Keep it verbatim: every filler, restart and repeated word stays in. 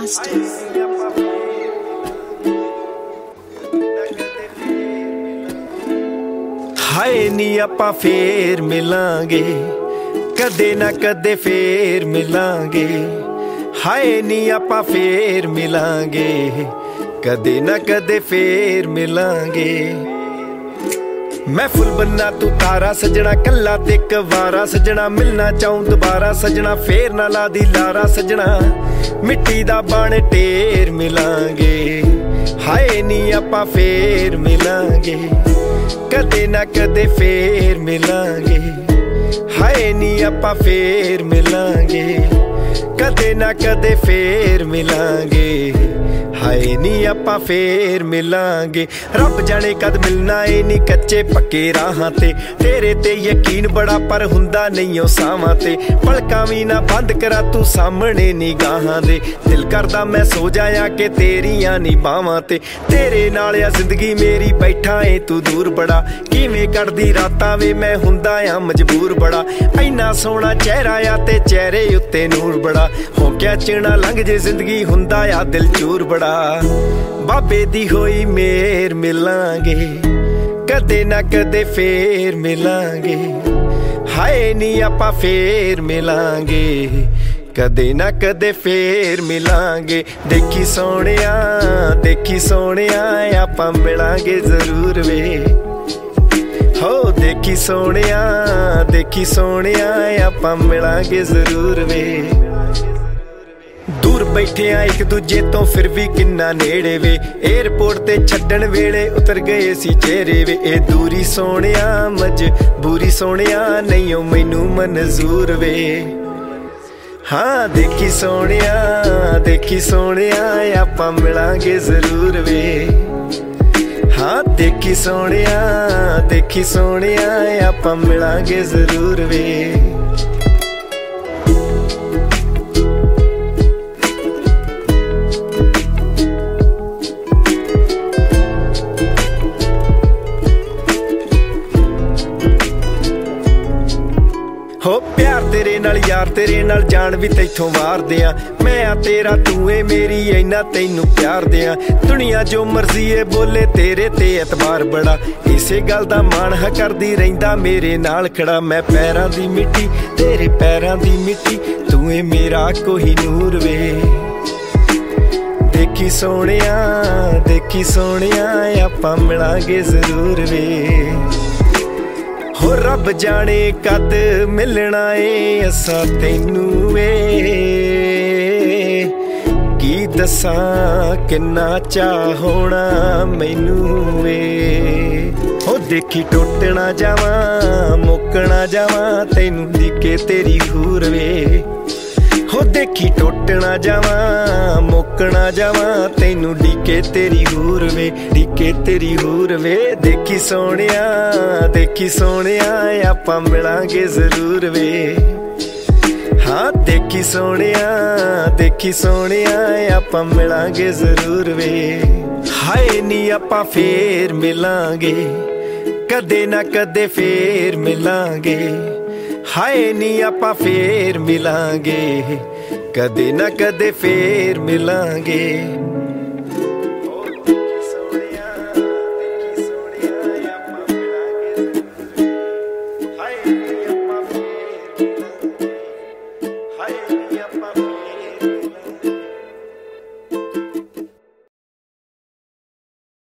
Master. ਹਾਏ ਨੀ ਆਪਾਂ ਫੇਰ ਮਿਲਾਂਗੇ, ਕਦੇ ਨਾ ਕਦੇ ਫੇਰ ਮਿਲਾਂਗੇ। ਹਾਏ ਨੀ ਆਪਾਂ ਫੇਰ ਮਿਲਾਂਗੇ, ਕਦੇ ਨਾ ਕਦੇ ਫੇਰ ਮਿਲਾਂਗੇ। ਮੈਂ ਫੁੱਲ ਬੰਨਾ ਤੂੰ ਤਾਰਾ ਸਜਣਾ, ਕੱਲਾ ਤੇ ਇੱਕ ਵਾਰਾ ਸਜਣਾ। ਮਿਲਣਾ ਚਾਹੂੰ ਦੁਬਾਰਾ ਸਜਣਾ, ਫੇਰ ਨਾ ਲਾ ਦੀ ਲਾਰਾ ਸਜਣਾ। ਮਿੱਟੀ ਦਾ ਬਣ ਢੇਰ ਮਿਲਾਂਗੇ, ਹਾਏ ਨੀ ਆਪਾਂ ਫੇਰ ਮਿਲਾਂਗੇ, ਕਦੇ ਨਾ ਕਦੇ ਫੇਰ ਮਿਲਾਂਗੇ। ਹਾਏ ਨੀ ਆਪਾਂ ਫੇਰ ਮਿਲਾਂਗੇ, ਕਦੇ ਨਾ ਕਦੇ ਫੇਰ ਮਿਲਾਂਗੇ। ਹਾਏ ਨੀ ਆਪਾਂ ਫੇਰ ਮਿਲਾਂਗੇ। ਰੱਬ ਜਾਣੇ ਕਦ ਮਿਲਣਾ ਏ ਨੀ ਕੱਚੇ ਪੱਕੇ ਰਾਹਾਂ ਤੇ। ਤੇਰੇ ਤੇ ਯਕੀਨ ਬੜਾ ਪਰ ਹੁੰਦਾ ਨਹੀਂ ਉਹ ਸਾਵਾਂ ਤੇ। ਪਲਕਾਂ ਵੀ ਨਾ ਬੰਦ ਕਰਾ ਤੂੰ ਸਾਹਮਣੇ ਨਿਗਾਹਾਂ ਦੇ। ਦਿਲ ਕਰਦਾ ਮੈਂ ਸੋ ਜਾਇਆ ਕਿ ਤੇਰੀਆਂ ਨੀ ਬਾਹਾਂ ਤੇ। ਤੇਰੇ ਨਾਲ ਆ ਜ਼ਿੰਦਗੀ ਮੇਰੀ, ਬੈਠਾ ਏ ਤੂੰ ਦੂਰ ਬੜਾ। ਕਿਵੇਂ ਕੱਢਦੀ ਰਾਤਾਂ ਵੇ ਮੈਂ ਹੁੰਦਾ ਆ ਮਜਬੂਰ ਬੜਾ। ਇੰਨਾ ਸੋਹਣਾ ਚਿਹਰਾ ਆ ਤੇ ਚਿਹਰੇ ਉੱਤੇ ਨੂਰ ਬੜਾ। ਹੋ ਕਿਆ ਚਿਣਾ ਲੰਘ ਜੇ ਜ਼ਿੰਦਗੀ, ਹੁੰਦਾ ਆ ਦਿਲ ਚੂਰ ਬੜਾ। ਬਾਬੇ ਦੀ ਹੋਈ ਮੇਰ ਮਿਲਾਂਗੇ, ਕਦੇ ਨਾ ਕਦੇ ਫੇਰ ਮਿਲਾਂਗੇ। ਹਾਏ ਨੀ ਆਪਾਂ ਫੇਰ ਮਿਲਾਂਗੇ, ਕਦੇ ਨਾ ਕਦੇ ਫੇਰ ਮਿਲਾਂਗੇ। ਦੇਖੀ ਸੋਹਣਿਆ ਦੇਖੀ ਸੋਹਣਿਆ ਆਪਾਂ ਮਿਲਾਂਗੇ ਜ਼ਰੂਰ ਵੇ। ਹੋ ਦੇਖੀ ਸੋਹਣਿਆ ਦੇਖੀ ਸੋਹਣਿਆ ਆਪਾਂ ਮਿਲਾਂਗੇ ਜ਼ਰੂਰ ਵੇ। ਦੂਰ ਬੈਠੇ ਆ ਇੱਕ ਦੂਜੇ ਤੋਂ ਫਿਰ ਵੀ ਕਿੰਨਾ ਨੇੜੇ ਵੇ। ਏਅਰਪੋਰਟ ਤੇ ਛੱਡਣ ਵੇਲੇ ਉਤਰ ਗਏ ਸੀ ਚਿਹਰੇ ਵੇ। ਇਹ ਦੂਰੀ ਸੋਹਣਿਆ ਮਜਬੂਰੀ ਸੋਹਣਿਆ ਨਹੀਂ ਉਹ ਮੈਨੂੰ ਮਨਜ਼ੂਰ ਵੇ। ਹਾਂ ਦੇਖੀ ਸੋਹਣਿਆ ਦੇਖੀ ਸੋਹਣਿਆ ਆਪਾਂ ਮਿਲਾਂਗੇ ਜ਼ਰੂਰ ਵੇ। ਹਾਂ ਦੇਖੀ ਸੋਹਣਿਆ ਦੇਖੀ ਸੋਹਣਿਆ ਆਪਾਂ ਮਿਲਾਂਗੇ ਜ਼ਰੂਰ ਵੇ। ਹੋ ਪਿਆਰ ਤੇਰੇ ਨਾਲ ਯਾਰ ਤੇਰੇ ਨਾਲ ਜਾਨ ਵੀ ਤੈਥੋਂ ਵਾਰਦੇ ਆ। ਮੈਂ ਆ ਤੇਰਾ ਤੂੰ ਏ ਮੇਰੀ, ਇੰਨਾ ਤੈਨੂੰ ਪਿਆਰ ਦਿਆਂ। ਦੁਨੀਆ ਜੋ ਮਰਜ਼ੀ ਏ ਬੋਲੇ ਤੇਰੇ ਤੇ ਐਤਬਾਰ ਬੜਾ। ਇਸੇ ਗੱਲ ਦਾ ਮਾਣ ਹ ਕਰਦੀ ਰਹਿੰਦਾ ਮੇਰੇ ਨਾਲ ਖੜਾ। ਮੈਂ ਪੈਰਾਂ ਦੀ ਮਿੱਟੀ ਤੇਰੇ ਪੈਰਾਂ ਦੀ ਮਿੱਟੀ, ਤੂੰ ਏ ਮੇਰਾ ਕੋਈ ਨੂਰ ਵੇ। ਦੇਖੀ ਸੋਹਣਿਆ ਦੇਖੀ ਸੋਹਣਿਆ ਆਪਾਂ ਮਿਲਾਂਗੇ ਜ਼ਰੂਰ ਵੇ। ਹੋ ਰੱਬ ਜਾਣੇ ਕਦ ਮਿਲਣਾ ਏ ਅਸਾਂ ਤੈਨੂੰ ਵੇ। ਕੀ ਦੱਸਾਂ ਕਿੰਨਾ ਚਾਅ ਹੋਣਾ ਮੈਨੂੰ ਵੇ। ਹੋ ਦੇਖੀ ਟੁੱਟ ਨਾ ਜਾਵਾਂ ਮੁੱਕ ਨਾ ਜਾਵਾਂ, ਤੈਨੂੰ ਦਿਖੇ ਤੇਰੀ ਹੂਰ ਵੇ। ਹੋ ਦੇਖੀ ਟੁੱਟ ਨਾ ਜਾਵਾਂ ਮੁੱਕ ਨਾ ਜਾਵਾਂ, ਤੈਨੂੰ ਡੀਕੇ ਤੇਰੀ ਹੂਰ ਵੇ ਡੀਕੇ ਤੇਰੀ ਹੂਰ ਵੇ। ਦੇਖੀ ਸੋਹਣਿਆ ਦੇਖੀ ਸੋਹਣਿਆ ਆਪਾਂ ਮਿਲਾਂਗੇ ਜ਼ਰੂਰ ਵੇ। ਹਾਂ ਦੇਖੀ ਸੋਹਣਿਆ ਦੇਖੀ ਸੋਹਣਿਆ ਆਪਾਂ ਮਿਲਾਂਗੇ ਜ਼ਰੂਰ ਵੇ। ਹਾਏ ਨੀ ਆਪਾਂ ਫੇਰ ਮਿਲਾਂਗੇ, ਕਦੇ ਨਾ ਕਦੇ ਫੇਰ ਮਿਲਾਂਗੇ। ਹਾਏ ਨੀ ਆਪਾਂ ਫੇਰ ਮਿਲਾਂਗੇ, ਕਦੇ ਨਾ ਕਦੇ ਫੇਰ ਮਿਲਾਂਗੇ।